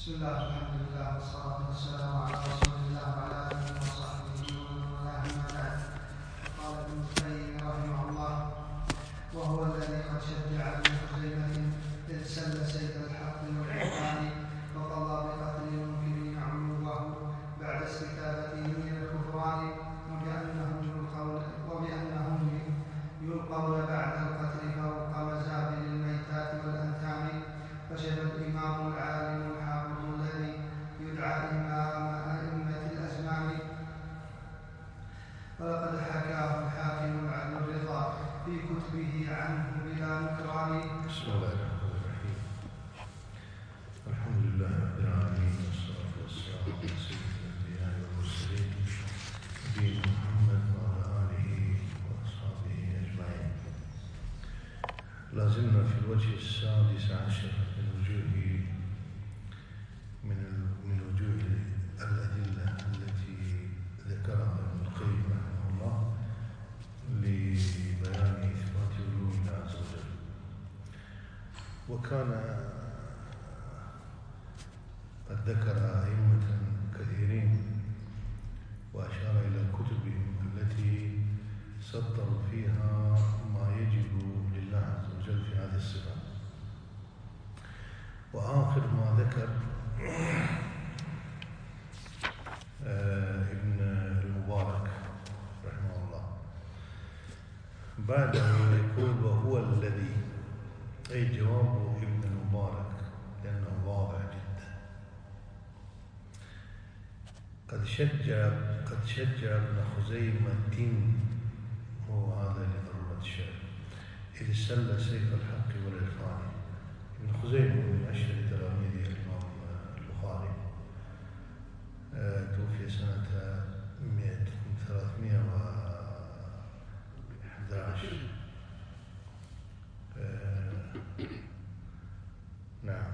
بسم الله والحمد لله والصلاة والسلام على رسول الله وعلى آله وصحبه ومن والاه أما بعد. قال ابن القيم رحمه الله: وهو الذي قد شجع ابن خزيمة إذ سل سيف الحق والقرآن وقضى بقتل المنكرين علوه بعد استتابته من الكفران، وبأنهم يلقون بعد القتل فوق مزابل الميتات والأنثام، فشبه الإمام العالم الحافظ الذي يدعى إمام أئمة الأزمان، ولقد حكاه الحاكم العدل الرضا في كتبه عنه بلا نكران. بسم الله الرحمن الرحيم. الحمد لله رب العالمين، والصلاة والسلام على سيد الأنبياء والمرسلين نبينا محمد وعلى آله وأصحابه أجمعين. لازلنا في الوجه السادس عشر من وجوه الأدلة التي ذكرها ابن القيم رحمه الله لبيان إثبات علو الله عز وجل. وكان قد ذكر أئمة كثيرين وأشار إلى كتبهم التي سطروا فيها ما يجب لله عز وجل في هذه الصفات. وآخر ما ذكر ابن المبارك رحمه الله، بعده يقول: وهو الذي، أي جواب ابن المبارك لأنه واضح جدا. قد شجع ابن خزيمة، هو هذا لضرورة الشعر، إذ سل سيف الحق والعرفان. ابن خزيمة من أشهر تلاميذ الإمام البخاري، توفي سنة 311. نعم.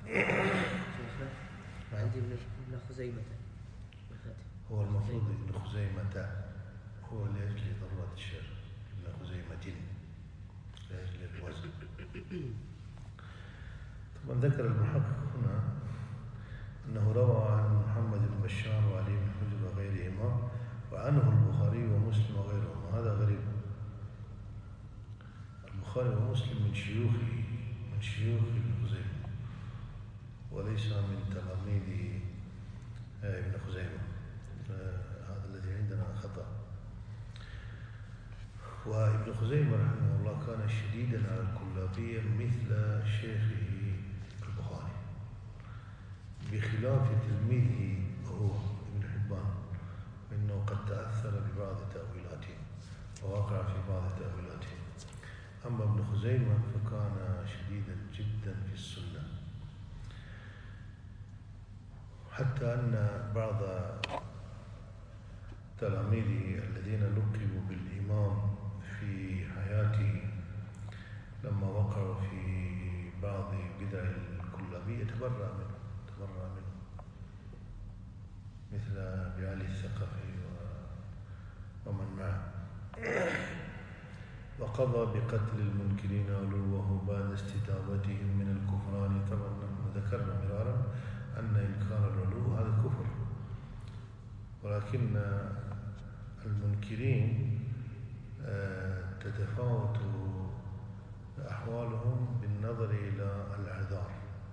عندي ابن خزيمة، هو المفروض ابن خزيمة، هو لأجل ضرورة الشعر ابن خزيمة لأجل الوزن. طبعا ذكر المحقق هنا أنه روى عن محمد بن بشار وعلي بن حجر وغيرهما، وعنه البخاري ومسلم وغيرهما. هذا غريب. البخاري ومسلم من شيوخ ابن خزيمة، وليس من تلاميذ ابن خزيمة. هذا الذي عندنا خطأ. وابن خزيمة رحمه الله كان شديدا على الكلابية مثل شيخه البخاري، بخلاف تلميذه هو ابن حبان، فإنه قد تأثر ببعض تأويلاته ووقع في بعض تأويلاته. أما ابن خزيمة فكان شديدا جدا في السنة، حتى أن بعض تلاميذه الذين لقبوا بالإمام في حياته لما وقعوا في بعض بدع الكلابية تبرأ منه مثل أبي علي الثقفي ومن معه. وقضى بقتل المنكرين علوه بعد استتابتهم من الكفران. طبعا ذكرنا مرارا أن إنكار العلو هذا كفر، ولكن المنكرين تتفاوت أحوالهم بالنظر إلى الأعذار.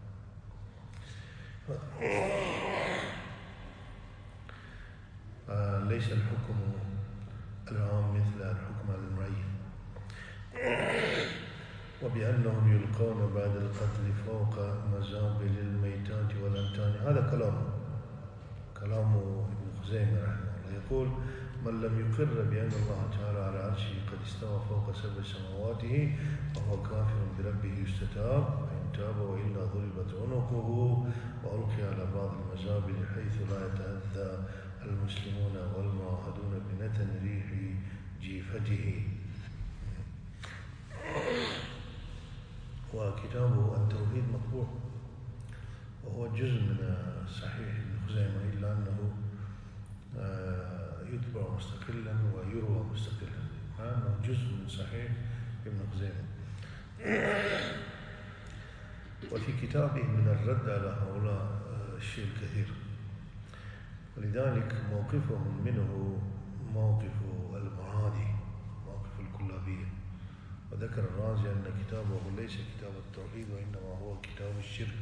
ليس الحكم العام مثل الحكم على المعين. وبأنهم يلقون بعد القتل فوق مزابل الميتات والأنتان. هذا كلام ابن خزيمة رحمه الله. يقول: من لم يقر بأن الله تعالى على عرشه قد استوى فوق 7 سماواته فهو كافر بربه يستتاب، فإن تاب وإلا ضربت عنقه وألقي على بعض المزابل حيث لا يتأذى المسلمون والمعاهدون بنتن ريح جيفته. وكتابه التوحيد مطبوع، وهو جزء من صحيح ابن خزيمة، إلا أنه يتبع مستقلا ويروى مستقلا. هذا جزء من صحيح ابن خزيمة. وفي كتابه من الرد على هؤلاء الشيء الكثير، ولذلك موقفهم منه موقف المعادي، موقف الكلابية. وذكر الرازي أن كتابه ليس كتاب التوحيد وإنما هو كتاب الشرك.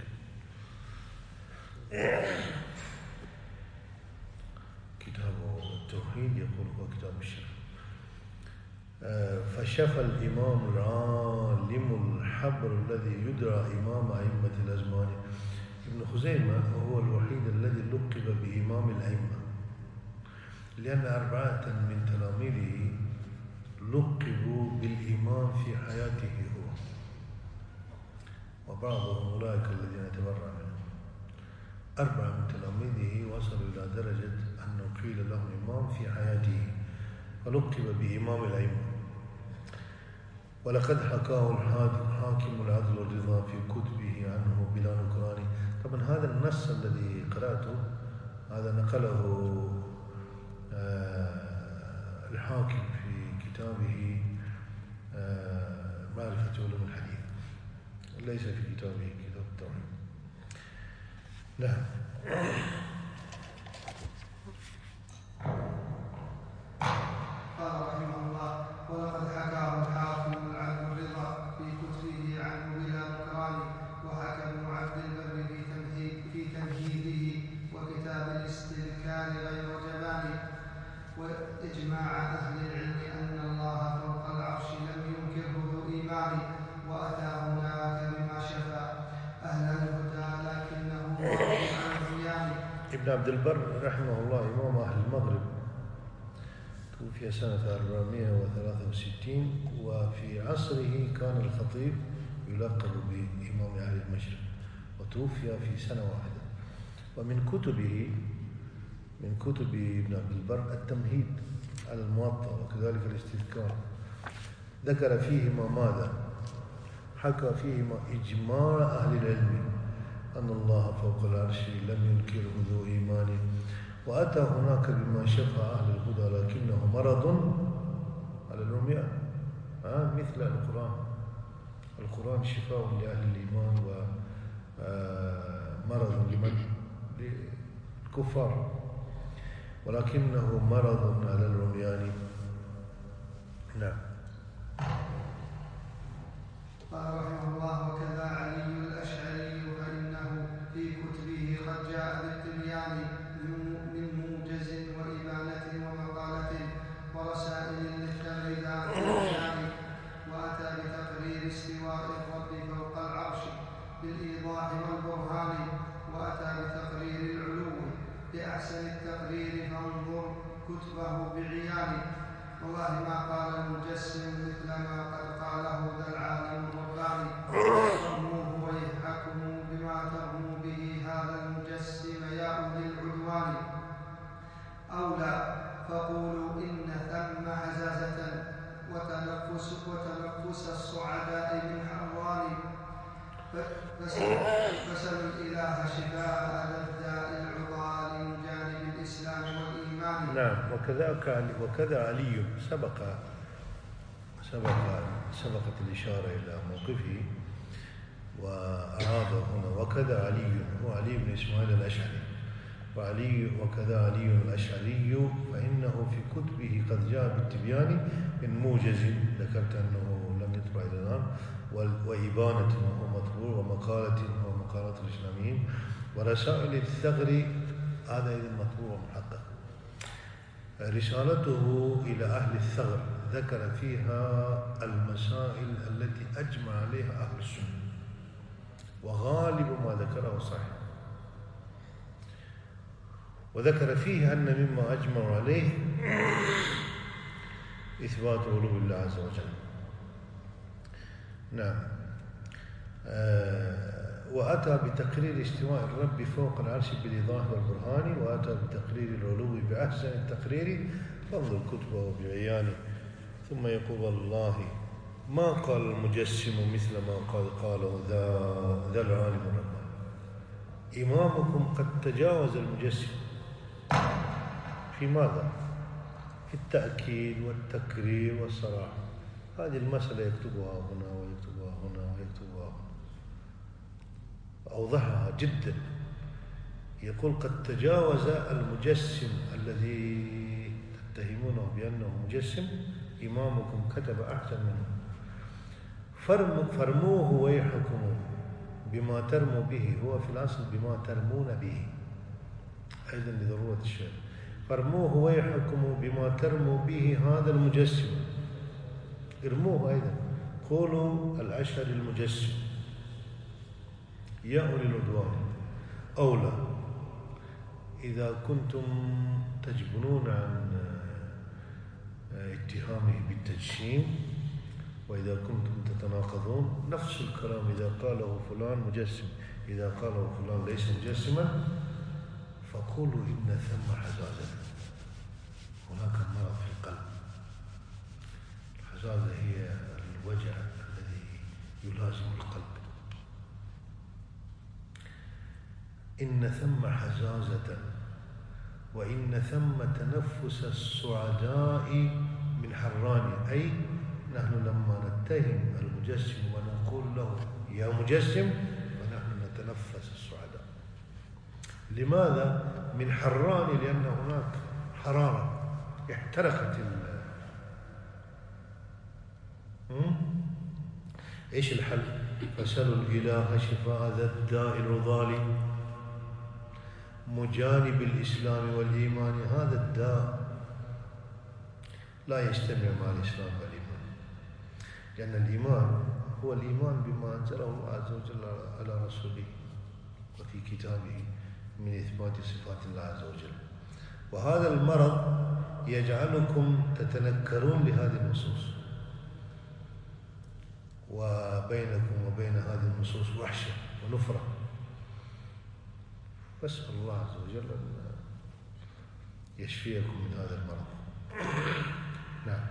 كتاب التوحيد يقول هو كتاب الشرك. فشفى الإمام العالم الحبر الذي يدرى إمام أئمة الأزمان. ابن خزيمة هو الوحيد الذي لقب بإمام الأئمة، لأن 4 من تلاميذه لقبوا بالإمام في حياته هو، وبعضهم أولئك الذين تبرع منهم. 4 من تلاميذه وصلوا إلى درجة أنه قيل لهم إمام في حياته فلقب بإمام الأئمة. ولقد حكاه الحاكم العدل والرضا في كتبه عنه بلا نكران. طبعا هذا النص الذي قرأته هذا نقله الحاكم في كتابه معرفة علوم الحديث، ليس في كتابه كتاب التوحيد. نعم. قال رحمه الله: ولقد حكاه الحاكم العدل الرضا في كتبه عنه بلا نكران، وحكى ابن عبد البر في تمهيده وكتاب الاستذكار غير جبان. وإجماع أهل العلم أن الله فوق العرش لم ينكره ذو إيمان، وأتى هناك بما شفى أهل الهدى لكنه راض عن عيان. ابن عبد البر رحمه الله إمام أهل المغرب، توفي سنة 463، وفي عصره كان الخطيب يلقب بإمام أهل المشرق، وتوفي في سنة واحدة. ومن كتب ابن عبد البر التمهيد على الموطأ وكذلك الاستذكار، ذكر فيهما ماذا؟ حكى فيهما إجماع أهل العلم أن الله فوق العرش لم ينكره ذو إيمان، وأتى هناك بما شفى أهل الهدى لكنه مرض على العميان. مثل القرآن شفاء لأهل الإيمان ومرض للكفار، ولكنه مرض على العميان. نعم. قال رحمه الله: وكذا علي الأشعري فإنه في كتبه قد جاء بالتبيان من موجز وإبانة ومقالة ورسائل للتغريدات والبيان، وأتى بتقرير استواء الرب فوق العرش بالإيضاح والبرهان، وأتى بتقرير العلو بأحسن التقرير فانظر كتبه بعيان. والله ما قال المجسم مثل ما قد قاله ذا العالم الرباني، فهموه ويحكموا بما ترموا به هذا المجسم يا أولي العدوان. أولى فقولوا إن ثم هزازة وتنفس الصعداء من حران، فسلوا الإله شفاء الداء العضال من جانب الإسلام والإيمان. نعم. وكذا علي سبقت الإشارة إلى موقفه وأعاده هنا. وكذا علي هو علي بن إسماعيل الأشعري، وكذا علي الأشعري فإنه في كتبه قد جاء بالتبيان من موجز، ذكرت أنه لم يطبع إلى الآن، وإبانة وهو مطبوع، ومقالة وهو مقالة الإسلاميين، ورسائل الثغر هذا إذن مطبوع محقق. رسالته إلى أهل الثغر ذكر فيها المسائل التي أجمع عليها أهل السنة، وغالب ما ذكره صحيح، وذكر فيه أن مما أجمع عليه إثبات علو الله عز وجل. نعم. وأتى بتقرير استواء الرب فوق العرش بالإيضاح والبرهان، وأتى بتقرير العلو بأحسن التقرير فانظر كتبه بعيانه. ثم يقول: والله ما قال المجسم مثل ما قاله ذا العالم الرباني. إمامكم قد تجاوز المجسم في ماذا؟ في التأكيد والتكرير والصراحة. هذه المسألة يكتبها هنا ويكتبها هنا ويكتبها هنا، أوضحها جدا. يقول قد تجاوز المجسم الذي تتهمونه بأنه مجسم، إمامكم كتب أحسن منه، فرموه ويحكم بما ترموا به، هو في الأصل بما ترمون به أيضا لضرورة الشعر، فرموه ويحكم بما ترموا به هذا المجسم، ارموه أيضا، قولوا الأشهر المجسم يا أولي العدوان أولى إذا كنتم تجبنون عن اتهامه بالتجسيم، وإذا كنتم تتناقضون نفس الكلام، إذا قاله فلان مجسم إذا قاله فلان ليس مجسما فقولوا إن ثم حزازة، هناك مرض في القلب. الحزازة هي الوجع الذي يلازم القلب. إن ثم حزازة وإن ثم تنفس السعداء من حران، أي نحن لما نتهم المجسم ونقول له يا مجسم فنحن نتنفس السعداء. لماذا؟ من حران، لأن هناك حرارة احترقت إيش الحل؟ فسلوا الإله شفاء ذا الداء الرضالي مجانب الإسلام والإيمان. هذا الداء لا يجتمع مع الإسلام والإيمان، لأن الإيمان هو الإيمان بما أنزله الله عز وجل على رسوله وفي كتابه من إثبات صفات الله عز وجل. وهذا المرض يجعلكم تتنكرون لهذه النصوص، وبينكم وبين هذه النصوص وحشة ونفرة. فاسأل الله عز وجل أن يشفيكم من هذا المرض. نعم.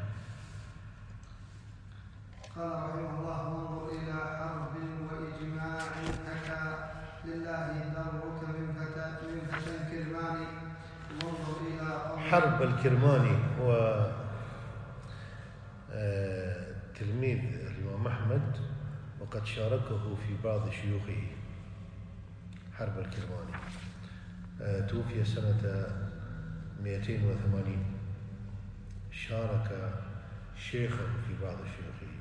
قال رحمه الله: وانظر إلى حرب وإجماع أتى لله درك من فتى الكرماني. وانظر إلى حرب الكرماني هو تلميذ الإمام أحمد، وقد شاركه في بعض شيوخه. حرب الكرماني توفي سنة 280، شارك شيخه في بعض شيوخه.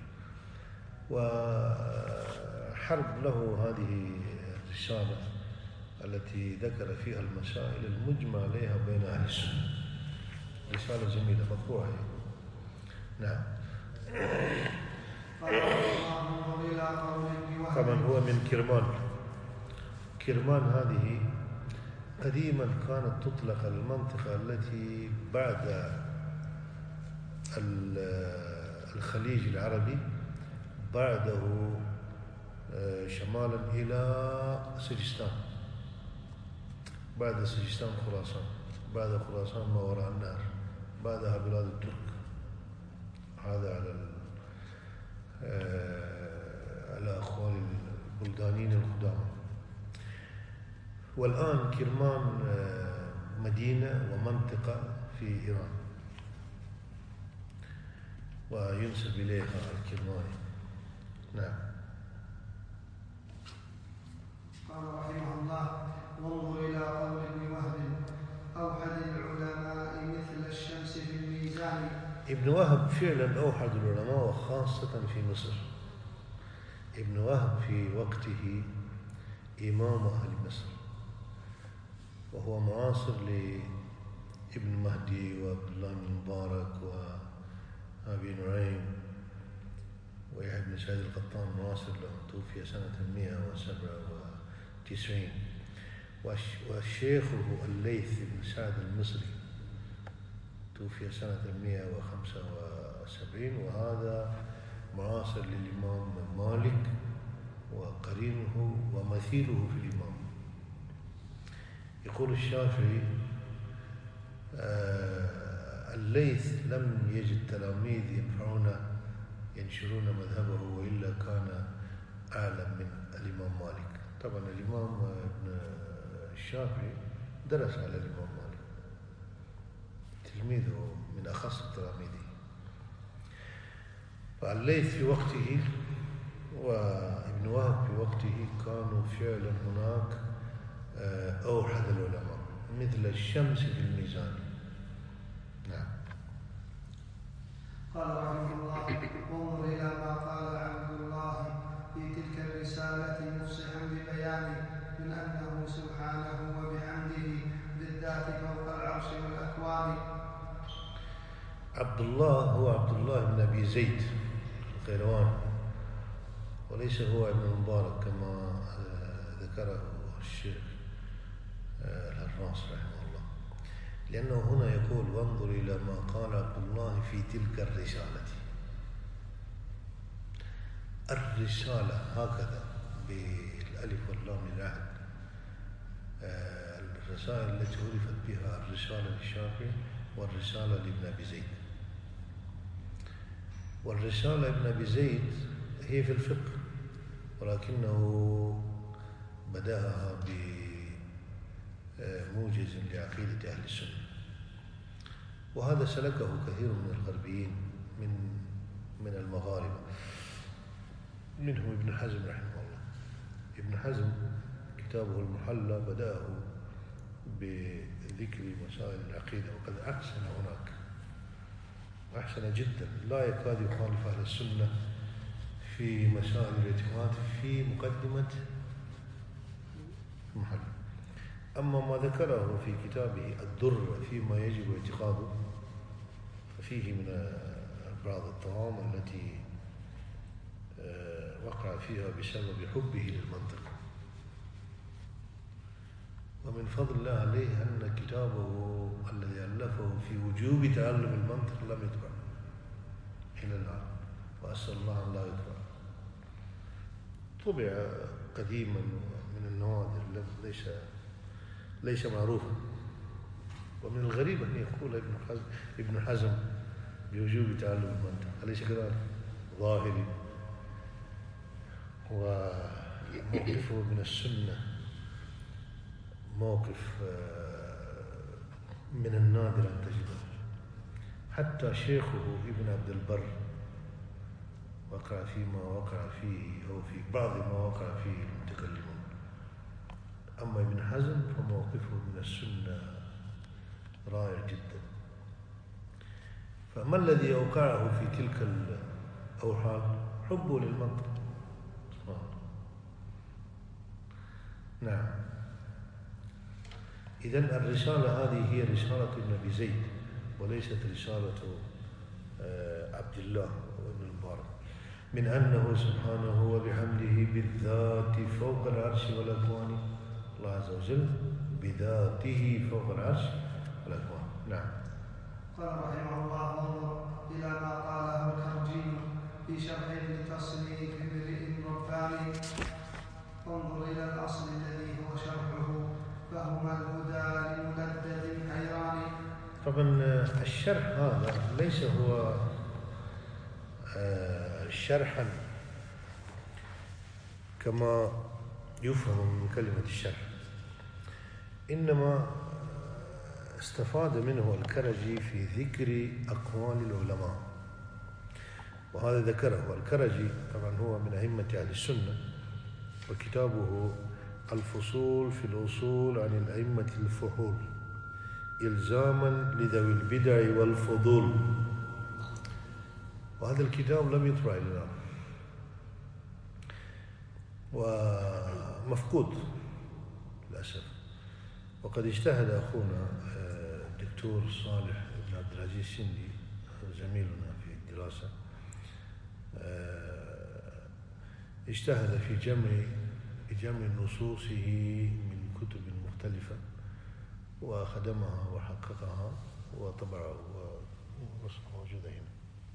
وحرب له هذه الرسالة التي ذكر فيها المسائل المجمع عليها بين أهل السنة، رسالة جميلة مطبوعة. نعم. طبعا هو من كرمان. كرمان هذه قديما كانت تطلق المنطقة التي بعد الخليج العربي، بعده شمالا إلى سجستان، بعد سجستان خراسان، بعد خراسان ما وراء النهر، بعدها بلاد الترك. هذا على أقوال البلدانيين القدامى. والآن كرمان مدينة ومنطقة في إيران، وينسب إليها الكرماني. نعم. قال رحمه الله: وانظر إلى قول ابن وهب: أوحد العلماء مثل الشمس في الميزان. ابن وهب فعلا أوحد العلماء، وخاصة في مصر. ابن وهب في وقته إمام أهل مصر، وهو معاصر لابن مهدي وعبد الله بن مبارك وأبي نعيم ويحيى بن سعيد القطان، معاصر له، توفي سنة 197. وشيخه الليث بن سعد المصري توفي سنة 175، وهذا معاصر للإمام مالك وقرينه ومثيله في الإمام. يقول الشافعي: الليث لم يجد تلاميذ ينشرون مذهبه، وإلا كان أعلم من الإمام مالك. طبعا الإمام ابن الشافعي درس على الإمام مالك، تلميذه من أخص تلاميذه. فالليث في وقته وابن وهب في وقته كانوا فعلا هناك أوحد العلماء مثل الشمس في الميزان. نعم. قال رحمه الله: انظر إلى ما قال عبد الله في تلك الرسالة مفصحا ببيانه من أنه سبحانه وبحمده بالذات فوق العرش والأكوان. عبد الله هو عبد الله بن أبي زيد القيرواني، وليس هو ابن المبارك كما ذكره الشيخ الهراس رحمه الله، لأنه هنا يقول: وانظر إلى ما قال عبد الله في تلك الرسالة. الرسالة هكذا بالألف واللام العهد، الرسائل التي عرفت بها الرسالة للشافعي والرسالة لابن أبي زيد. والرسالة ابن أبي زيد هي في الفقه، ولكنه بدأها بموجز لعقيدة أهل السنة، وهذا سلكه كثير من الغربيين من المغاربة، منهم ابن حزم رحمه الله. ابن حزم كتابه المحلى بدأه بذكر مسائل العقيدة، وقد أحسن هناك، أحسن جدا، لا يكاد يخالف أهل السنة في مسائل الاعتقاد في مقدمة المحلى. أما ما ذكره في كتابه الدر فيما يجب اعتقاده ففيه من بعض الطعام التي وقع فيها بسبب حبه للمنطق. ومن فضل الله عليه أن كتابه الذي ألفه في وجوب تعلم المنطق لم يطبع إلى الآن، وأسأل الله أن لا يطبع. طبع قديما من النوادر، ليس معروفا. ومن الغريب أن يقول ابن حزم بوجوب تعلم المنطق، أليس كذلك؟ ظاهري، وموقفه من السنة موقف من النادر أن تجده. حتى شيخه ابن عبد البر وقع فيما وقع فيه، أو في بعض ما وقع فيه المتكلمون. أما ابن حزم فموقفه من السنة رائع جدا. فما الذي أوقعه في تلك الأوحال؟ حبه للمنطق. نعم. إذن الرسالة هذه هي رسالة ابن أبي زيد، وليست رسالة عبد الله بن المبارك، من أنه سبحانه وبحمده بالذات فوق العرش والأكوان. الله عز وجل بذاته فوق العرش والأكوان. نعم. قال رحمه الله: انظر إلى ما قاله الكرجي في شرح ابن تصنيف امرئ رباني. انظر إلى الأصل الذي هو شرحه، فهما الهدى لملدد حيران. طبعا الشرح هذا ليس هو شرحا كما يفهم من كلمة الشرح، إنما استفاد منه الكرجي في ذكر أقوال العلماء، وهذا ذكره الكرجي. طبعا هو من أئمة أهل السنة، وكتابه الفصول في الأصول عن الأئمة الفحول إلزاما لذوي البدع والفضول، وهذا الكتاب لم يطبع إلى الآن ومفقود للأسف. وقد اجتهد أخونا الدكتور صالح بن عبد العزيز السندي زميلنا في الدراسة، اجتهد في جمع نصوصه من كتب مختلفة، وخدمها وحققها وطبعها، موجودة هنا.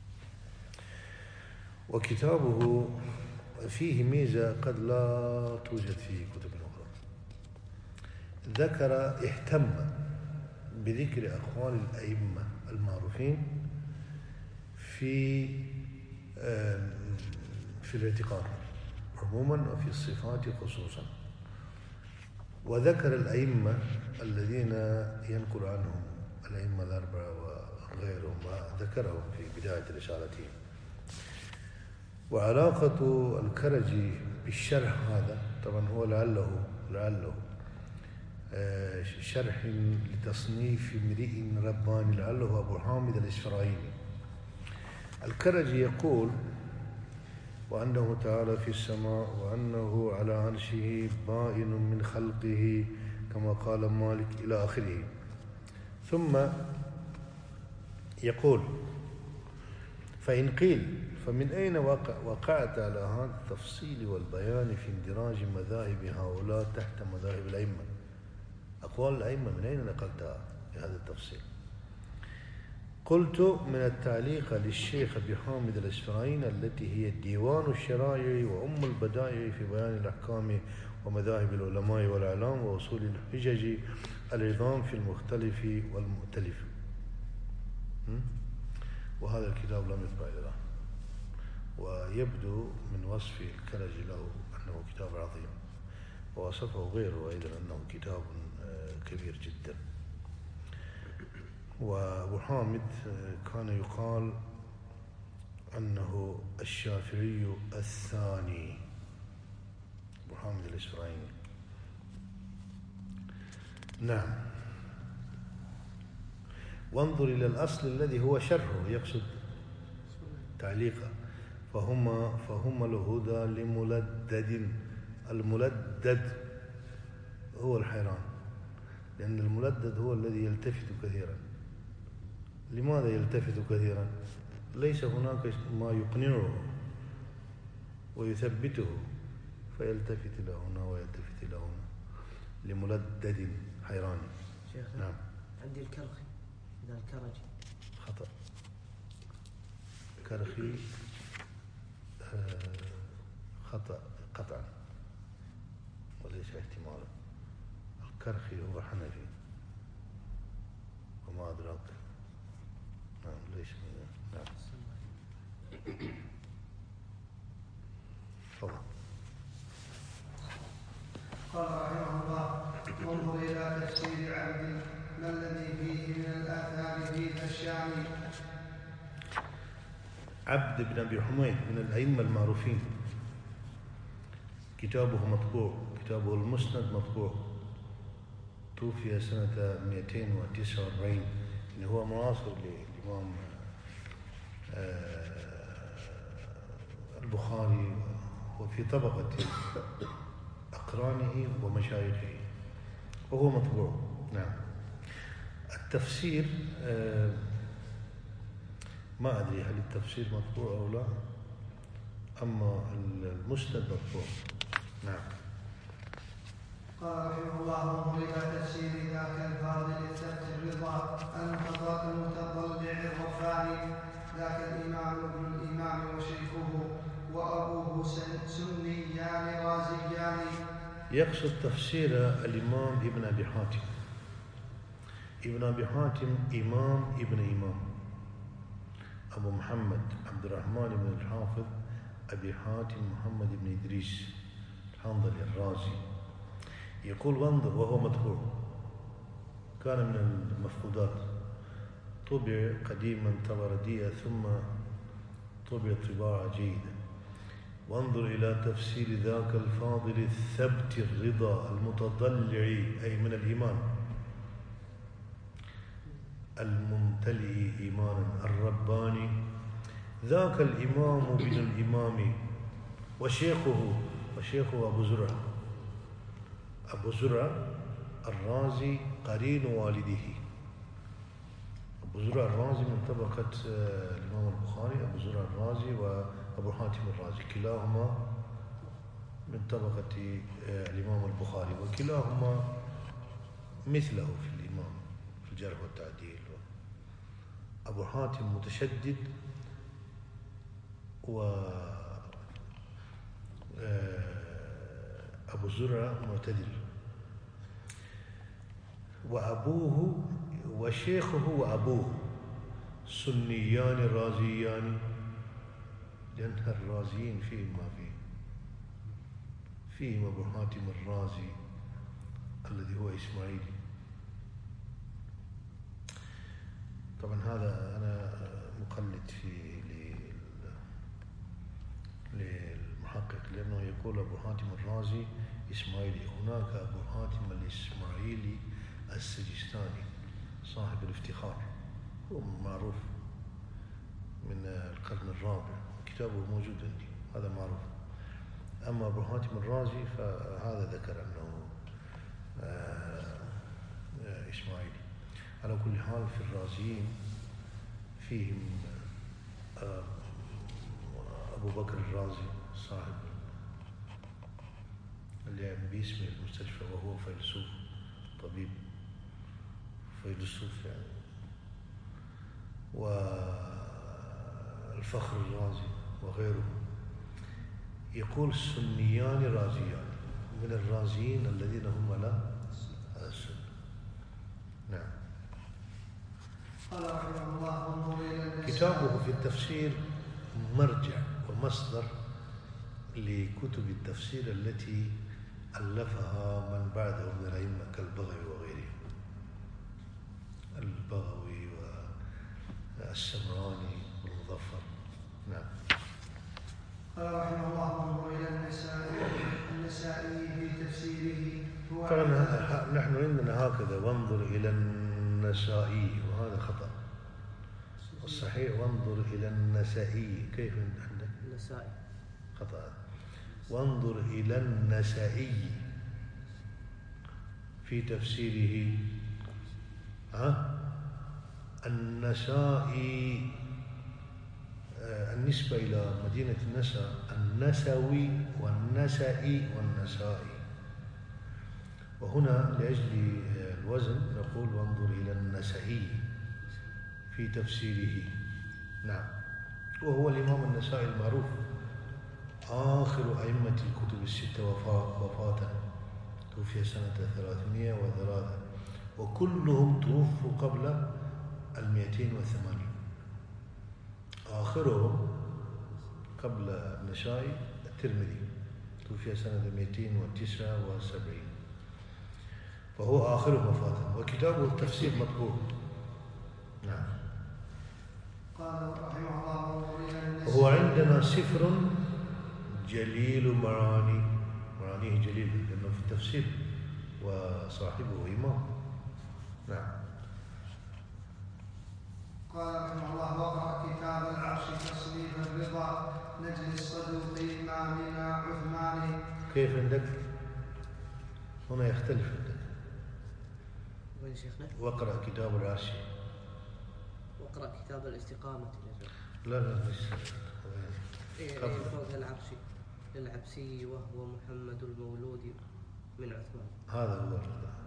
وكتابه فيه ميزة قد لا توجد في كتب أخرى. اهتم بذكر أقوال الأئمة المعروفين في الاعتقاد عموما وفي الصفات خصوصا، وذكر الأئمة الذين ينقل عنهم الأئمة الأربعة وغيرهم، وذكرهم في بداية رسالته. وعلاقة الكرجي بالشرح هذا طبعا هو لعله شرح لتصنيف امرئ رباني لعله أبو حامد الإسفرايني. الكرجي يقول: وأنه تعالى في السماء وأنه على عرشه بائن من خلقه كما قال مالك إلى آخره. ثم يقول: فإن قيل فمن أين وقعت على هذا التفصيل والبيان في اندراج مذاهب هؤلاء تحت مذاهب الأئمة؟ أقوال الأئمة من أين نقلتها بهذا التفصيل؟ قلت: من التعليق للشيخ أبي حامد الإسفرايني التي هي ديوان الشرائع وأم البدائع في بيان الأحكام ومذاهب العلماء والأعلام وأصول الحجج العظام في المختلف والمؤتلف. وهذا الكتاب لم يطبع إلى الآن، ويبدو من وصف الكرجي له أنه كتاب عظيم، ووصفه غيره أيضا أنه كتاب كبير جدا. وأبو حامد كان يقال أنه الشافعي الثاني، أبو حامد الإسفرايني. نعم. وانظر إلى الأصل الذي هو شرحه، يقصد تعليقه: فهم الهدى لملدد. الملدد هو الحيران، لأن الملدد هو الذي يلتفت كثيرا. لماذا يلتفت كثيرا؟ ليس هناك ما يقنعه ويثبته، فيلتفت إلى هنا ويلتفت إلى هنا. لملدد حيران. نعم. عندي الكرخي إذا الكرجي خطأ. كرخي خطأ قطعا وليس احتمالا. الكرخي هو حنفي وما أدراك. نعم ليس. نعم. تفضل. قال رحمه الله: انظر إلى تفسير عبد ما الذي فيه من الآثار في ذا الشام. عبد بن أبي حميد من الأئمة المعروفين، كتابه مطبوع، كتابه المسند مطبوع، توفي سنة 249. يعني هو معاصر للإمام البخاري، وفي طبقة أقرانه ومشايخه، وهو مطبوع. نعم. التفسير ما أدري هل التفسير مطبوع أو لا، أما المسند مطبوع. نعم. قال رحمه الله: انظر إلى تفسير ذاك الفاضل الثبت الرضا المتضلع الرفاني، ذاك الإمام ابن الإمام وشيخه وأبوه سنيان رازيان. يقصد تفسير الإمام ابن أبي حاتم. ابن أبي حاتم إمام ابن إمام، أبو محمد عبد الرحمن بن الحافظ أبي حاتم محمد بن إدريس الحنظلي الرازي. يقول: وانظر، وهو مطبوع، كان من المفقودات، طبع قديما طبردية ثم طبع طباعة جيدة. وانظر إلى تفسير ذاك الفاضل الثبت الرضا المتضلع، أي من الإيمان، الممتلئ إيمانا الرباني، ذاك الإمام ابن الإمام وشيخه أبو زرعة. أبو زرعة الرازي قرين والده. أبو زرعة الرازي من طبقة الإمام البخاري، أبو زرعة الرازي وأبو حاتم الرازي كلاهما من طبقة الإمام البخاري، وكلاهما مثله في الإمام في الجرح والتعديل. أبو حاتم متشدد، أبو زرعة معتدل. وأبوه وشيخه وأبوه سنيان رازيان، لأن الرازيين فيهم ما فيهم أبو حاتم الرازي الذي هو إسماعيلي. طبعا هذا أنا مقلد للمحقق، لأنه يقول يقول أبو حاتم الرازي إسماعيلي. هناك أبو حاتم الإسماعيلي السجستاني صاحب الافتخار، هو معروف من القرن الرابع، كتابه موجود عندي، هذا معروف. أما أبو حاتم الرازي فهذا ذكر أنه إسماعيلي. على كل حال في الرازيين فيهم أبو بكر الرازي صاحب اللي باسم المستشفى، وهو فيلسوف طبيب فيلسوف يعني. والفخر الرازي وغيره. يقول سنيان رازيان، من الرازيين الذين هم على السنة. نعم. قال رحمه الله كتابه في التفسير مرجع ومصدر لكتب التفسير التي ألفها من بعده من الأئمة كالبغوي وغيره، البغوي والسمراني والمظفر. نعم. قال رحمه الله وانظر إلى النسائي في تفسيره. طبعا نحن عندنا هكذا وانظر إلى النسائي، وهذا خطأ. الصحيح وانظر إلى النسائي. كيف عندك؟ النسائي خطأ. وانظر إلى النسائي في تفسيره. النسائي النسبة إلى مدينة النسا النسوي والنسائي والنسائي، وهنا لأجل الوزن نقول وانظر إلى النسائي في تفسيره. نعم. وهو الإمام النسائي المعروف، آخر أئمة الكتب الستة وفاة، توفي سنة 303، وكلهم توفوا قبل 280. آخرهم قبل النسائي الترمذي، توفي سنة 279، فهو آخرهم وفاة، وكتابه التفسير مطبوع. نعم. قال رحمه الله هو عندنا سفر جليل مرانيه جليل لأنه في التفسير وصاحبه إمام. نعم. قال رحمه الله واقرأ كتاب العرش تصنيف الرضا نجل الصدوق إمامنا عثماني. كيف عندك؟ هنا يختلف عندك. وين شيخنا؟ واقرأ كتاب العرش. واقرأ كتاب الاستقامة. لا ليس. فوق العرش للعبسي وهو محمد المولود من عثمان. هذا هو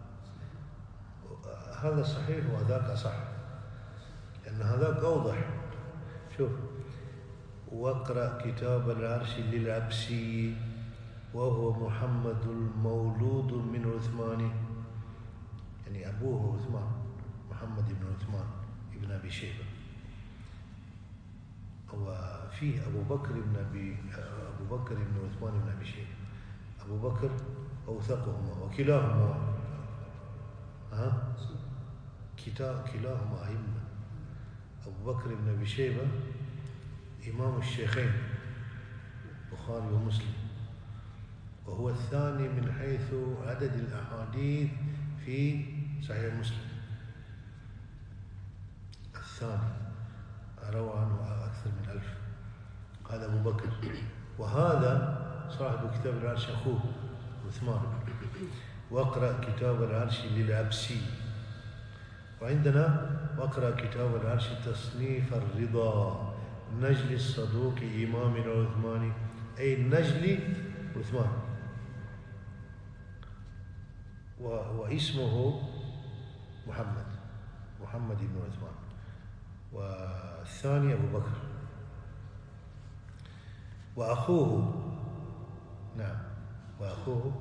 هذا صحيح وذاك أصح، لأن هذاك أوضح. شوف، واقرأ كتاب العرش للعبسي وهو محمد المولود من عثمان، يعني أبوه عثمان، محمد بن عثمان ابن أبي شيبة. وفيه أبو بكر بن عثمان بن أبي شيبة. أبو بكر أوثقهما وكلاهما كلاهما أئمة. أبو بكر بن أبي شيبة إمام الشيخين البخاري ومسلم، وهو الثاني من حيث عدد الأحاديث في صحيح مسلم، الثاني روى عنه أكثر من 1000. هذا أبو بكر. وهذا صاحب كتاب العرش أخوه عثمان. واقرأ كتاب العرش للعبسي. وعندنا واقرأ كتاب العرش تصنيف الرضا نجل الصدوق إمام العثماني، أي نجل عثمان، واسمه محمد بن عثمان، والثاني أبو بكر، وأخوه. نعم. وأخوه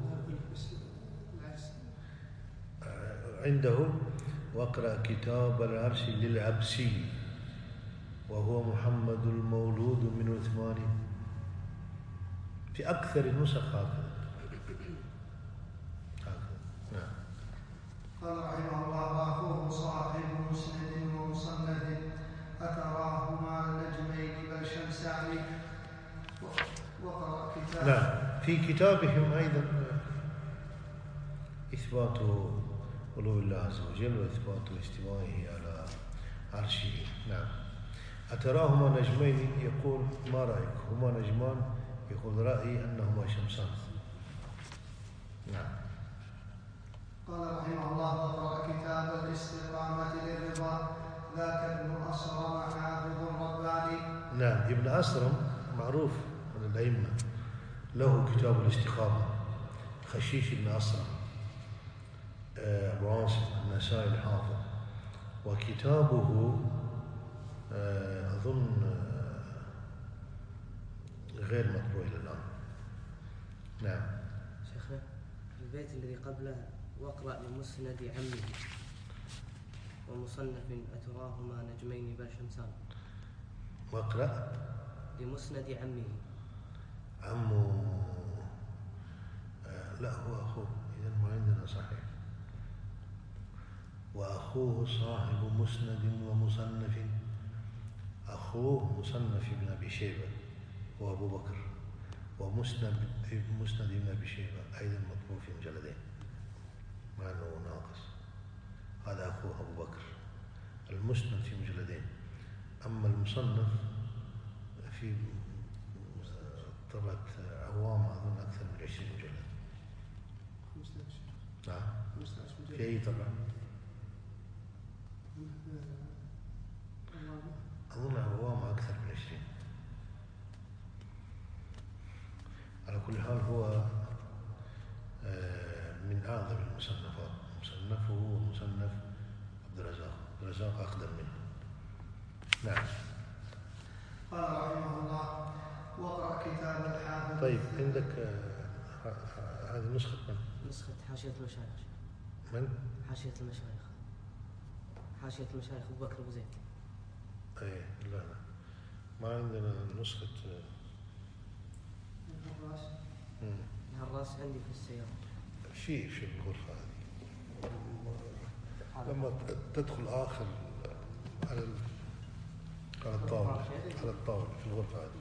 عنده واقرأ كتاب العرش للعبسي وهو محمد المولود من عثمان. في أكثر النسخ هكذا. نعم. قال رحمه الله وأخوه صاحب مسند ومصند أتراهما نجمين بل شمسان. وقرأ كتاب. نعم، في كتابهم أيضا إثبات علو الله عز وجل وإثبات استوائه على عرشه. نعم. أتراهما نجمين؟ يقول ما رأيك؟ هما نجمان؟ يقول رأيي أنهما شمسان. نعم. قال رحمه الله: واقرأ كتاب الاستقامة للرضا، ذاك ابن أصرم حافظ رباني. نعم، ابن أسرم معروف من الأئمة، له كتاب الاستقامة. خشيش بن أسرم أبو عاصم النسائي الحافظ، وكتابه أظن غير مطبوع إلى الآن. نعم. شيخنا البيت الذي قبله: واقرأ لمسند عمه ومصنف أتراهما نجمين بل شمسان. واقرأ لمسند عمه. عمه لا، هو أخوه، إذن ما عندنا صحيح. وأخوه صاحب مسند ومصنف، أخوه مصنف ابن أبي شيبة هو أبو بكر، ومسند ابن أبي شيبة أيضا مطبوع في مجلدين مع أنه ناقص. هذا أخوه أبو بكر. المسند في مجلدين، أما المصنف في طبعة عوام أظن أكثر من 20 مجلد. نعم. في أي طبعة؟ أظن عوام أكثر من 20. على كل حال هو من أعظم المصنفات. مصنفه هو مصنف عبد الرزاق أقدم منه. نعم. قال رحمه الله: واقرأ كتاب الحافظ. طيب، عندك هذه نسخة من؟ نسخة حاشية المشايخ. من؟ حاشية المشايخ. حاشية المشايخ أبو بكر أبو زيد. أي لا، ما عندنا نسخة. الراس عندي في السيارة. في الغرفة هذه لما تدخل آخر على الطاولة في الغرفة هذه.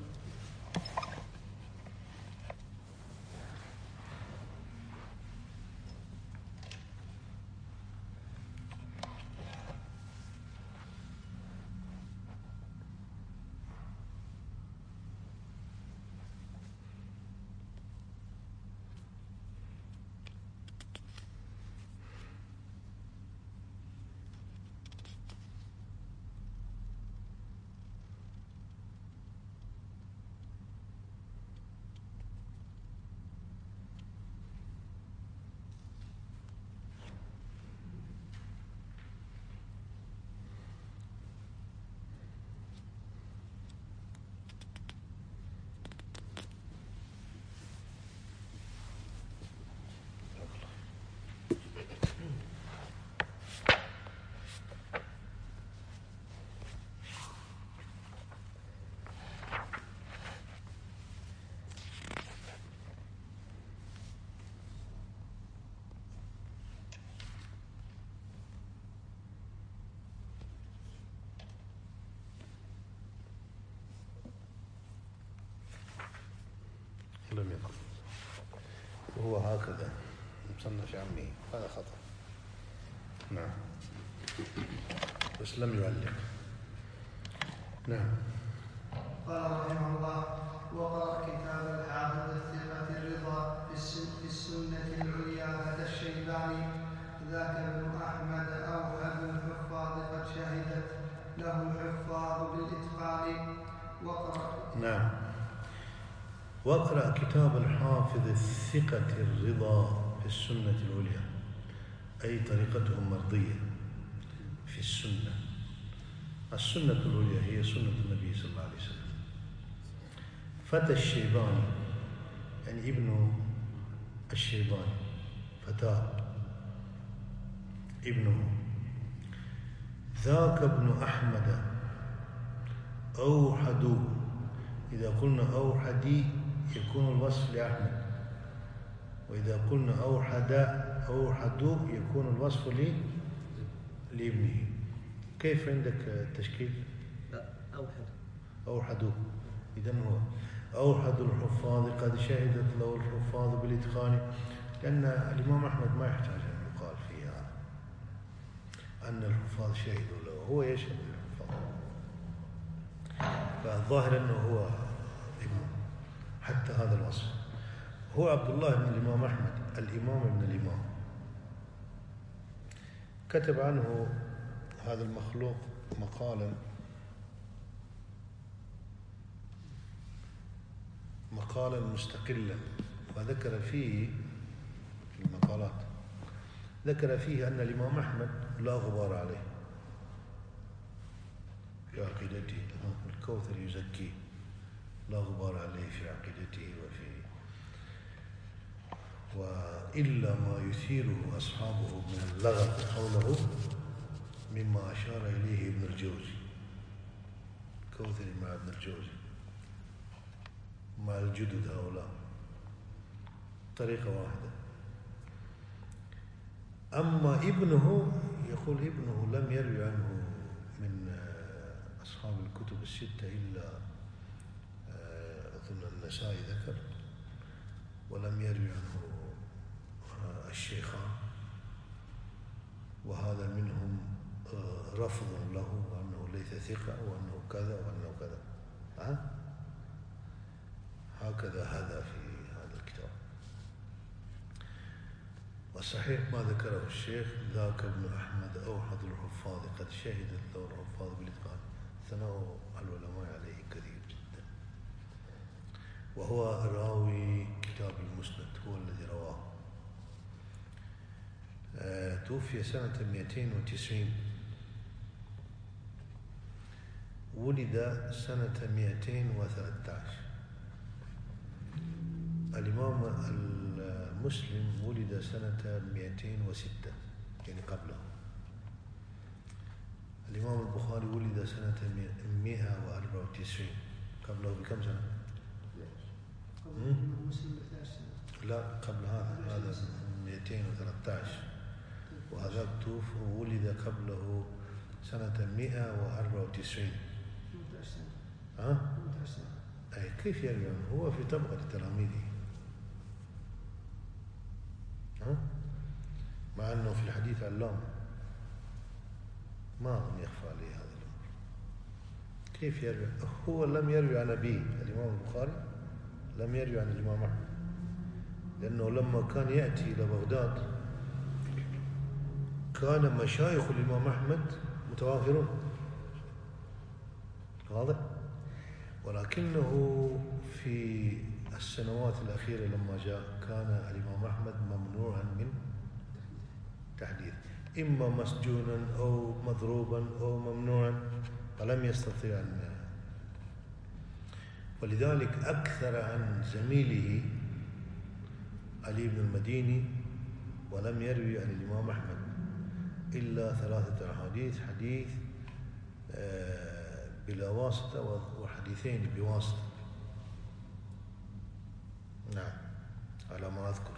لم يكن، وهو هكذا مصنف عمي، هذا خطأ. نعم، بس لم يعلق. نعم. قال رحمه الله: وقرأ كتاب الحافظ الثقة الرضا في السنة العليا هذا الشيباني، ذاك ابن أحمد أوحد الحفاظ قد شهدت له الحفاظ بالإتقان. نعم. واقرأ كتاب الحافظ الثقة الرضا في السنة العليا، أي طريقتهم مرضية في السنة. السنة العليا هي سنة النبي صلى الله عليه وسلم. فتى الشيباني يعني ابن الشيباني، فتاه ابنه. ذاك ابن أحمد أوحد. إذا قلنا أوحدي يكون الوصف لأحمد، وإذا قلنا أوحد يكون الوصف لابنه. كيف عندك التشكيل؟ لا، أوحد. أوحد. إذن هو أوحد الحفاظ قد شهدت له الحفاظ بالإتقان، لأن الإمام أحمد ما يحتاج أن يقال فيها أن الحفاظ شهدوا له، هو يشهد للحفاظ، فالظاهر أنه هو ابنه حتى هذا الوصف. هو عبد الله بن الإمام أحمد الإمام ابن الإمام، كتب عنه هذا المخلوق مقالا مستقلا، وذكر فيه في المقالات ذكر فيه أن الإمام أحمد لا غبار عليه في عقيدته، الكوثر يزكيه، لا غبار عليه في عقيدته وإلا ما يثيره أصحابه من اللغط حوله مما أشار إليه ابن الجوزي، كوثري مع ابن الجوزي مع الجدد هؤلاء طريقة واحدة. أما ابنه يقول ابنه لم يروي عنه من أصحاب الكتب الستة إلا أظن النسائي ذكر، ولم يروي عنه الشيخان، وهذا منهم رفض له وأنه ليس ثقة وأنه كذا وأنه كذا. هكذا هذا في هذا الكتاب. والصحيح ما ذكره الشيخ، ذاك ابن أحمد أوحد الحفاظ قد شهدت له الحفاظ بالإتقان، ثناء العلماء عليه كثير جدا، وهو راوي كتاب المسند، هو الذي رواه. توفي سنة 290، ولد سنة 213. الإمام المسلم ولد سنة 206 يعني قبله. الإمام البخاري ولد سنة 194 قبله بكم سنة؟ لا قبل هذا 213، وهذا توفي ولد قبله سنة 194. أي كيف يرجع؟ هو في طبقة تلاميذه، مع أنه في الحديث علام، ما أظن يخفى عليه هذا الأمر. كيف يروي؟ هو لم يروي عن أبيه، الإمام البخاري لم يروي عن الإمام أحمد، لأنه لما كان يأتي إلى بغداد كان مشايخ الإمام أحمد متوافرون، واضح؟ ولكنه في السنوات الأخيرة لما جاء كان الإمام أحمد ممنوعا من تحديث، إما مسجونا أو مضروبا أو ممنوعا، فلم يستطيع أن، ولذلك أكثر عن زميله علي بن المديني، ولم يروي عن الإمام أحمد إلا 3 أحاديث، حديث بلا واسطة وحديثين بواسطة. نعم على ما أذكر.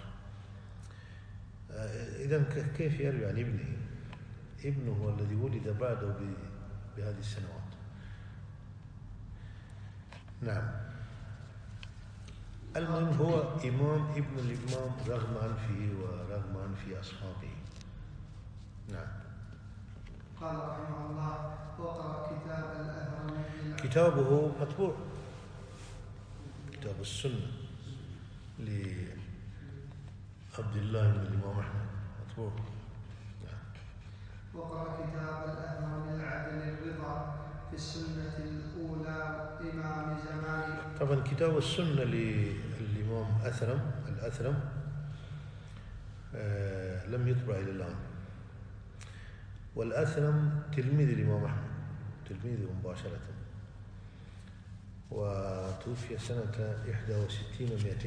إذن كيف يروي عن ابنه؟ ابنه هو الذي ولد بعده بهذه السنوات. نعم. المهم هو إمام ابن الإمام رغم أنفه ورغم أنف أصحابه. نعم. قال رحمه الله: وقرأ كتاب الأثرم. كتابه مطبوع، كتاب السنة لعبد الله بن الإمام أحمد مطبوع. نعم. وقرأ كتاب الأثرم العدل الرضا في السنة الأولى إمام زمانه. طبعا كتاب السنة للإمام الأثرم لم يطبع إلى الآن، والأثرم تلميذ الإمام أحمد، تلميذه مباشرة، وتوفي سنة 61 و200،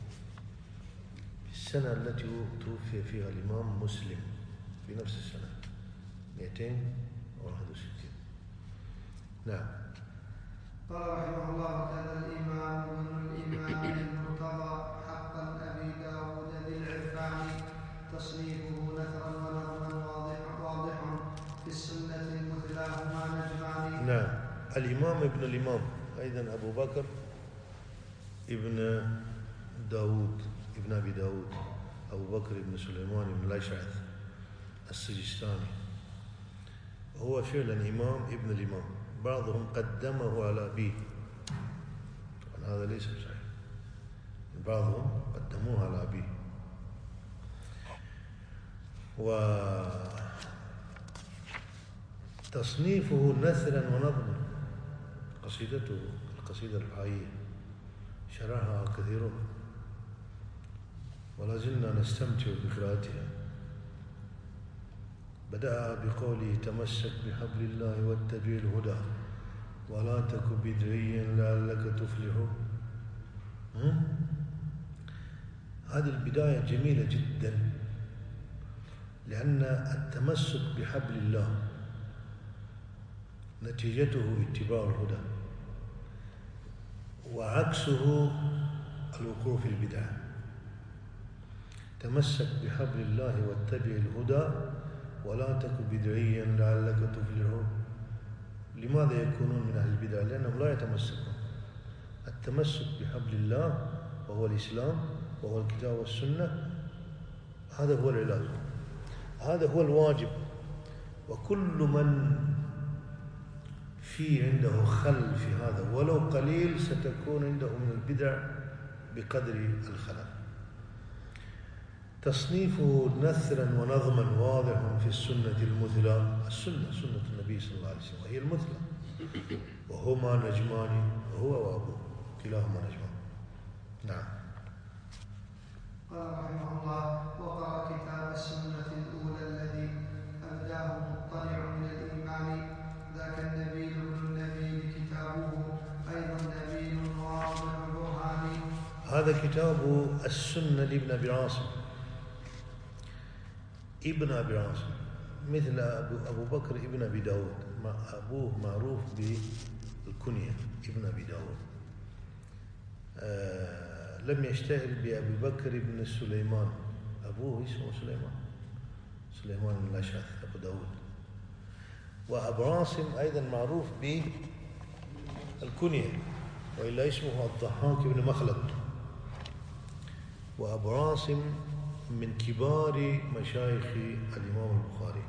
في السنة التي توفي فيها الإمام مسلم، في نفس السنة 261. نعم. قال رحمه الله: كذا الإمام ابن الإمام المرتضى حقا أبي داود ذي العرفان، تصنيفه نثرا ونظما واضح في السنة مثلاهما نجمان. نعم. الإمام ابن الإمام أيضا أبو بكر ابن داود ابن أبي داود أبو بكر بن سليمان بن الأشعث السجستاني، هو فعلا إمام ابن الإمام. بعضهم قدمه على أبيه، هذا ليس صحيح، بعضهم قدموه على أبيه. وتصنيفه نثرا ونظما، قصيدته القصيدة الحائية شرحها كثيرون ولا زلنا نستمتع بقراءتها. بدأ بقوله: تمسك بحبل الله واتبع الهدى ولا تك بدعيا لعلك تفلح. هذه البداية جميلة جدا، لأن التمسك بحبل الله نتيجته اتباع الهدى، وعكسه الوقوع في البدع. تمسك بحبل الله واتبع الهدى ولا تك بدعيا لعلك تفلح. لماذا يكونون من أهل البدع؟ لأنهم لا يتمسكون. التمسك بحبل الله وهو الإسلام وهو الكتاب والسنة، هذا هو العلاج، هذا هو الواجب. وكل من في عنده خل في هذا ولو قليل ستكون عنده من البدع بقدر الخلل. تصنيفه نثرا ونظما واضح في السنة المثلى. السنة سنة النبي صلى الله عليه وسلم وهي المثلى، وهما نجمان، وهو وأبوه كلاهما نجمان. نعم. قال رحمه الله: وقرأ كتاب السنة الأولى الذي أبداه مطلع من الإيمان، ذاك النبيل بن النبيل كتابه أيضا نبيل واضح البرهان. هذا كتاب السنة لابن أبي عاصم. ابن أبي عاصم مثل أبو بكر ابن أبي داود، أبوه معروف بالكنية ابن أبي داود. لم يشتهر بأبي بكر بن سليمان، أبوه اسمه سليمان بن الأشعث أبو داود. وأبو عاصم أيضا معروف بالكنية، وإلا اسمه الضحاك بن مخلد. وأبو عاصم من كبار مشايخ الإمام البخاري،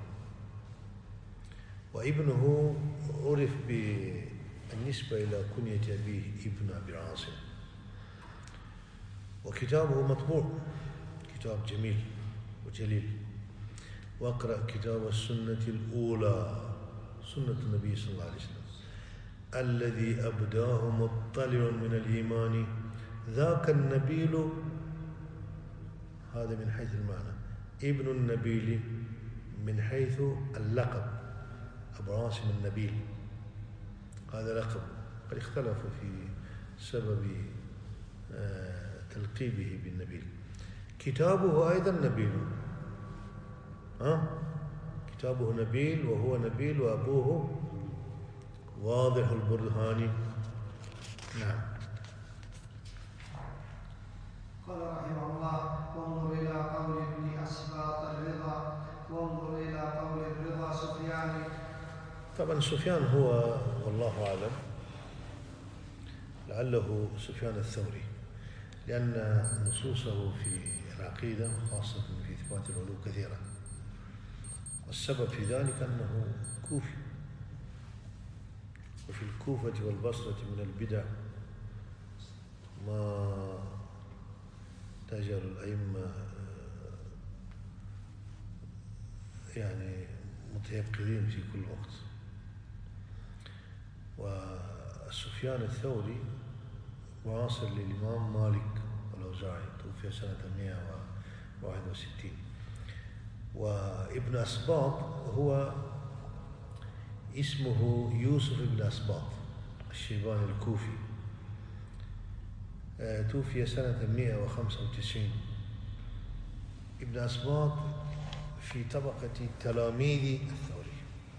وابنه عرف بالنسبة إلى كنية أبيه ابن أبي عاصم. وكتابه مطبوع، كتاب جميل وجليل. واقرأ كتاب السنة الأولى، سنة النبي صلى الله عليه وسلم، الذي أبداه مطلع من الإيمان، ذاك النبيل. هذا من حيث المعنى، ابن النبيل من حيث اللقب. أبو عاصم النبيل هذا لقب، قد اختلفوا في سبب تلقيبه بالنبيل. كتابه أيضا نبيل، كتابه نبيل وهو نبيل، وأبوه واضح البرهان. نعم. قال رحمه الله: وانظر إلى قول ابن أسباط الرضا، وانظر إلى قول الرضا سفيان. طبعا سفيان هو والله أعلم لعله سفيان الثوري، لأن نصوصه في العقيدة خاصة في إثبات العلو كثيرة، والسبب في ذلك أنه كوفي، وفي الكوفة والبصرة من البدع ما تجعل الأئمة يعني متيقظين في كل وقت. وسفيان الثوري معاصر للإمام مالك والأوزاعي، توفي سنة 161. وابن أسباط هو اسمه يوسف بن أسباط الشيباني الكوفي، توفي سنة 195. ابن أسباط في طبقة تلاميذ الثوري،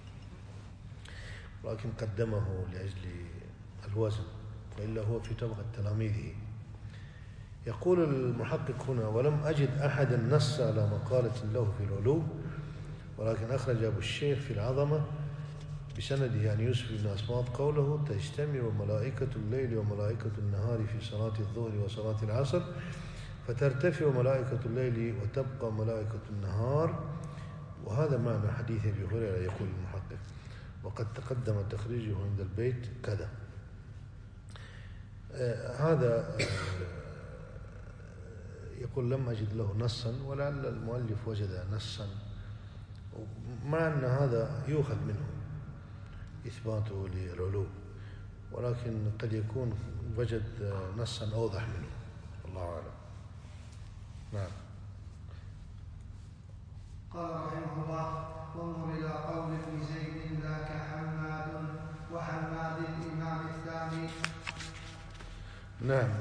ولكن قدمه لأجل الوزن، وإلا هو في طبقة تلاميذه. يقول المحقق هنا: ولم أجد أحدا نص على مقالة له في العلو، ولكن أخرج أبو الشيخ في العظمة بسنده عن يوسف بن أسباط قوله تجتمع ملائكة الليل وملائكة النهار في صلاة الظهر وصلاة العصر فترتفع ملائكة الليل وتبقى ملائكة النهار. وهذا معنى حديث أبي هريرة. يقول المحقق وقد تقدم تخريجه عند البيت كذا. هذا يقول لم أجد له نصا، ولعل المؤلف وجد نصا، مع أن هذا يؤخذ منه إثباته للعلو، ولكن قد يكون وجد نصا أوضح منه، الله أعلم. نعم. قال رحمه الله: وانظر إلى قول ابن زيد ذاك حماد وحماد الإمام الثاني. نعم.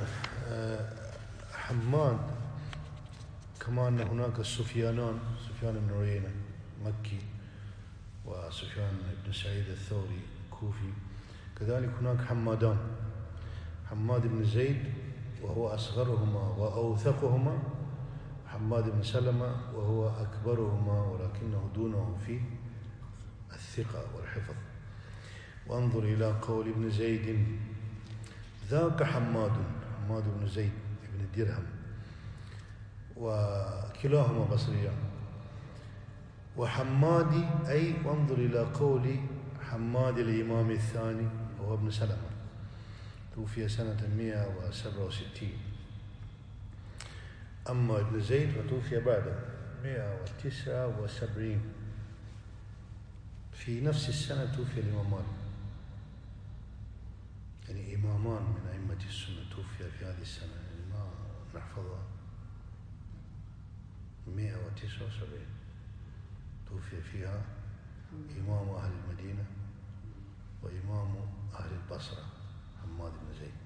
حماد كما أن هناك سفيانان، سفيان بن عيينة مكي وسفيان بن سعيد الثوري كوفي، كذلك هناك حمادان، حماد بن زيد وهو أصغرهما وأوثقهما، حماد بن سلمة وهو أكبرهما ولكنه دونه في الثقة والحفظ. وانظر إلى قول ابن زيد ذاك حماد، حماد بن زيد بن الدرهم، وكلاهما بصريان. وحمادي أي وانظر إلى قول حماد الإمام الثاني وهو ابن سلمة، توفي سنة 167. أما ابن زيد فتوفي بعد 179. في نفس السنة توفي الإمام مالك، يعني إمامان من أئمة السنة توفي في هذه السنة، يعني ما نحفظها. 179 توفي فيها إمام أهل المدينة وإمام أهل البصرة حماد بن زيد.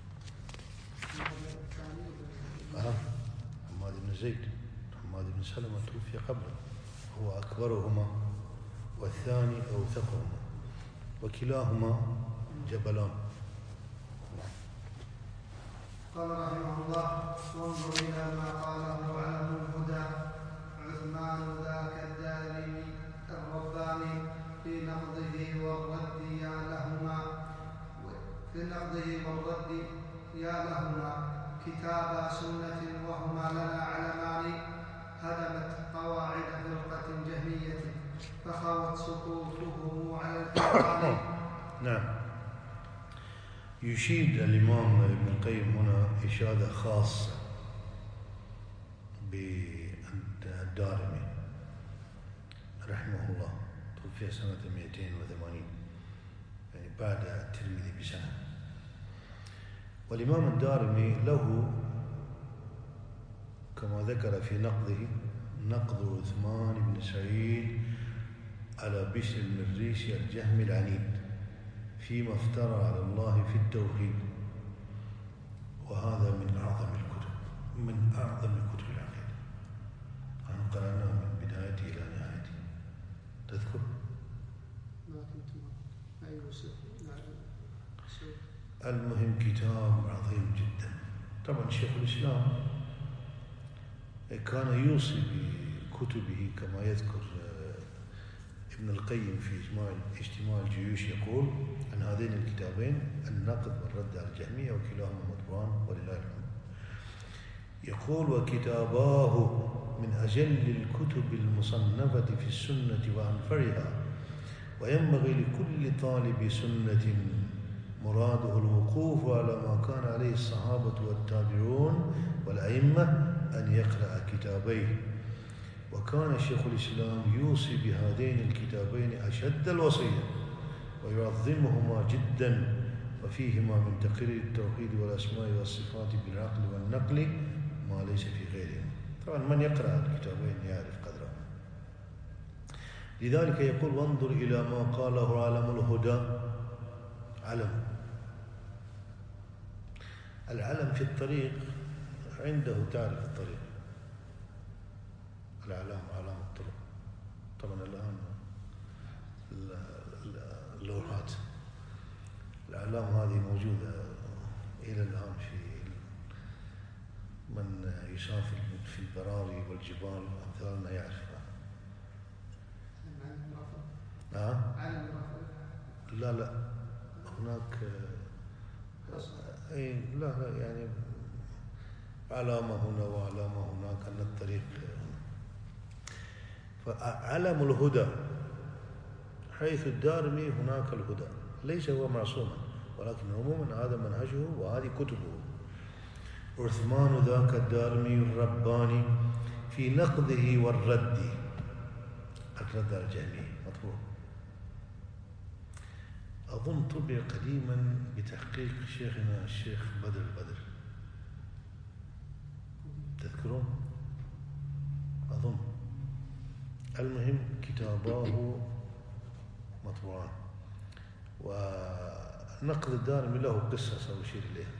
حماد بن زيد، حماد بن سلمة توفي قبله، هو أكبرهما والثاني أوثقهما، وكلاهما جبلان. قال رحمه الله: وانظر إلى ما قاله علم الهدى عثمان ذاك الدارمي الرباني في نقضه والرد يا لهما كتابا سنة وهما لنا علمان، هدمت قواعد فرقة جهمية فخوت سقوطهم على الإبطال. نعم. يشيد الإمام ابن القيم هنا إشادة خاصة بالدارمي رحمه الله، توفي سنة 280، يعني بعد الترمذي بسنة. والإمام الدارمي له كما ذكر في نقضه نقض عثمان بن سعيد على بشر المريسي الجهمي العنيد فيما افترى على الله في التوحيد، وهذا من أعظم الكتب، من أعظم كتب العقيدة. أنا قرأناه من بدايته إلى نهايته. تذكر؟ المهم كتاب عظيم جدا. طبعا شيخ الإسلام كان يوصي بكتبه كما يذكر ابن القيم في اجتماع الجيوش، يقول عن هذين الكتابين النقد والرد على الجهمية وكلاهما مطبوعان ولله الحمد. يقول وكتاباه من أجل الكتب المصنفة في السنة وأنفرها، وينبغي لكل طالب سنة مراده الوقوف على ما كان عليه الصحابة والتابعون والأئمة أن يقرأ كتابيه. وكان شيخ الإسلام يوصي بهذين الكتابين أشد الوصية ويعظمهما جدا، وفيهما من تقرير التوحيد والأسماء والصفات بالعقل والنقل ما ليس في غيرهم. طبعا من يقرأ الكتابين يعرف قدره. لذلك يقول وانظر إلى ما قاله عالم الهدى. علم، العلم في الطريق عنده تعرف الطريق، الأعلام أعلام الطرق. طبعا الآن اللوحات الأعلام هذه موجودة إلى الآن في من يسافر في البراري والجبال أمثالنا يعرفها. علم لا هناك أي لا يعني علامة هنا وعلامة هناك أن الطريق. فعلم الهدى حيث الدارمي هناك الهدى، ليس هو معصوما، ولكن عموما هذا منهجه وهذه كتبه. عثمان ذاك الدارمي الرباني في نقضه والرد، الرد على الجهمية مطبوع، أظن طبع قديما بتحقيق شيخنا الشيخ بدر، تذكرون؟ أظن. المهم كتاباه مطبوعان، ونقد الدارمي له قصة سأشير إليها.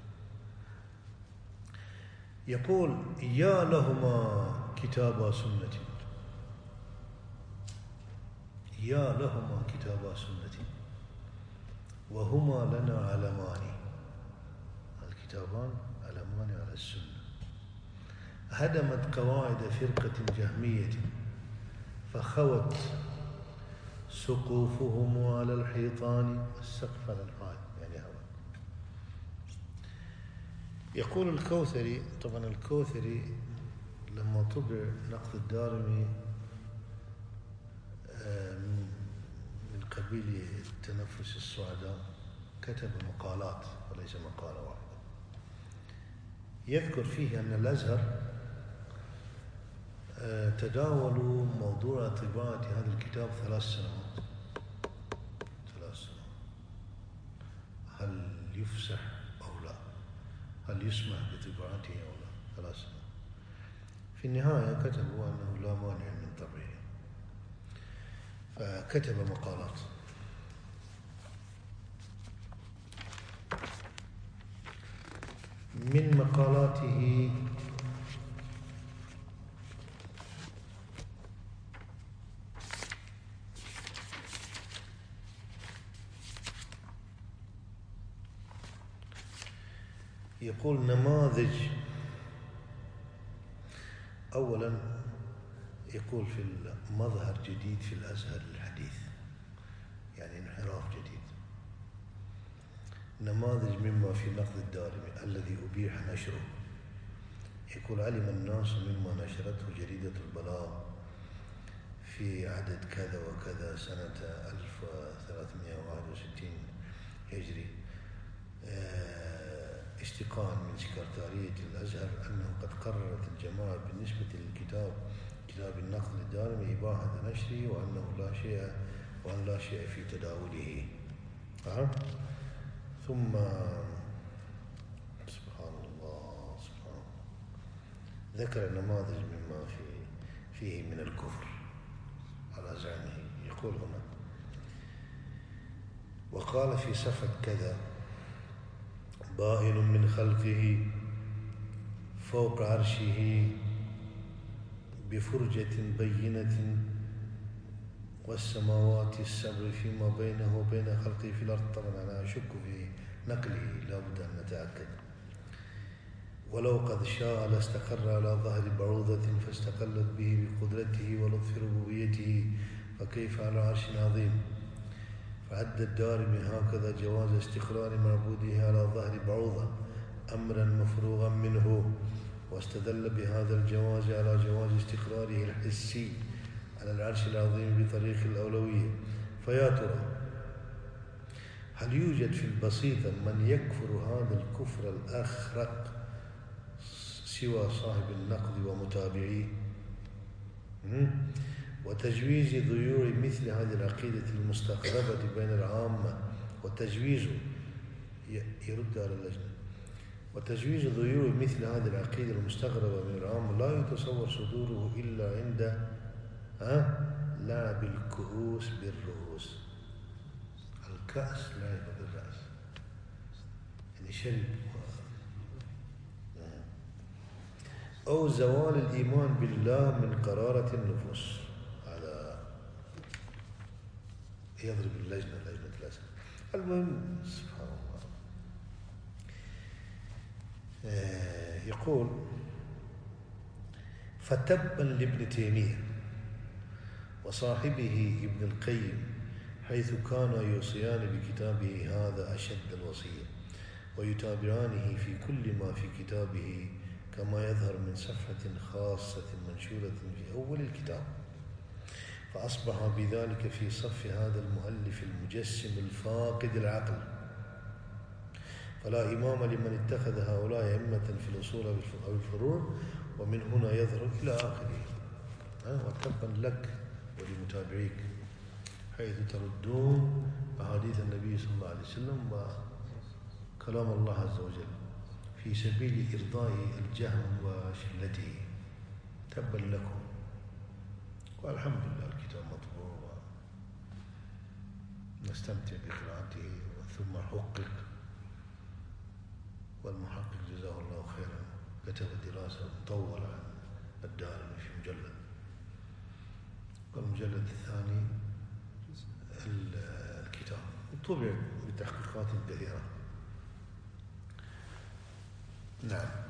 يقول: يا لهما كتابا سنتي، يا لهما كتابا سنتي وهما لنا علمان، الكتابان علمان على السنة. هدمت قواعد فرقة جهمية فخوت سقوفهم على الحيطان، السقف على الحائط يعني هواء. يقول الكوثري، طبعا الكوثري لما طبع نقد الدارمي من قبيل التنفس السعداء كتب مقالات وليس مقالة واحدة، يذكر فيه أن الأزهر تداولوا موضوع طباعة هذا الكتاب 3 سنوات. هل يفسح أو لا؟ هل يسمح بطباعته أو لا؟ 3 سنوات. في النهاية كتبوا أنه لا مانع من طبعه، فكتب مقالات. من مقالاته يقول: نماذج. أولا يقول في مظهر جديد في الأزهر الحديث، يعني انحراف جديد. نماذج مما في نقد الدارمي الذي أبيح نشره. يقول: علم الناس مما نشرته جريدة البلاغ في عدد كذا وكذا سنة 1361 هجري، اشتقاقا من سكرتارية الأزهر، أنه قد قررت الجماعة بالنسبة للكتاب كتاب النقد الدارمي إباحة نشره، وأن لا شيء في تداوله. ثم سبحان الله ذكر نماذج مما فيه من الكفر على زعمه. يقول هنا: وقال في صفحة كذا: بائن من خلقه فوق عرشه بفرجة بينة والسماوات السبع فيما بينه وبين خلقه في الأرض. طبعا أنا أشك في نقله، لا بد أن نتأكد. ولو قد شاء لاستقر على ظهر بعوضة فاستقلت به بقدرته ولطف ربوبيته، فكيف على عرش عظيم. فعد الدارمي هكذا جواز استقرار معبوده على ظهر بعوضة أمرا مفروغا منه، واستدل بهذا الجواز على جواز استقراره الحسي على العرش العظيم بطريق الأولوية. فيا ترى هل يوجد في البسيطة من يكفر هذا الكفر الأخرق سوى صاحب النقد ومتابعيه؟ وتجويز ضيوع مثل هذه العقيدة المستقربة بين العامة، وتجويزه يرد على اللجنة. وتجويز ضيوع مثل هذه العقيدة المستغربة من العامة لا يتصور صدوره إلا عند لعب الكؤوس بالرؤوس. الكأس لعب بالرأس، يعني شرب، أو زوال الإيمان بالله من قرارة النفوس. هذا يضرب لجنة الأزهر. المهم سبحان الله. يقول: فتبا لابن تيمية وصاحبه ابن القيم حيث كانا يوصيان بكتابه هذا أشد الوصية ويتابعانه في كل ما في كتابه كما يظهر من صفحة خاصة منشورة في أول الكتاب، فأصبح بذلك في صف هذا المؤلف المجسم الفاقد العقل. فلا إمام لمن اتخذ هؤلاء أئمة في الأصول أو الفروع، ومن هنا يظهر إلى آخره. وتبا لك ولمتابعيك حيث تردون أحاديث النبي صلى الله عليه وسلم وكلام الله عز وجل في سبيل إرضاء الجهم وشلته. تبا لكم، والحمد لله الكتاب مطبوع ونستمتع بقراءته. ثم حقق، والمحقق جزاه الله خيرا كتب دراسة مطولة عن الدارمي في مجلد، والمجلد الثاني الكتاب طبع بتحقيقات كثيرة. نعم.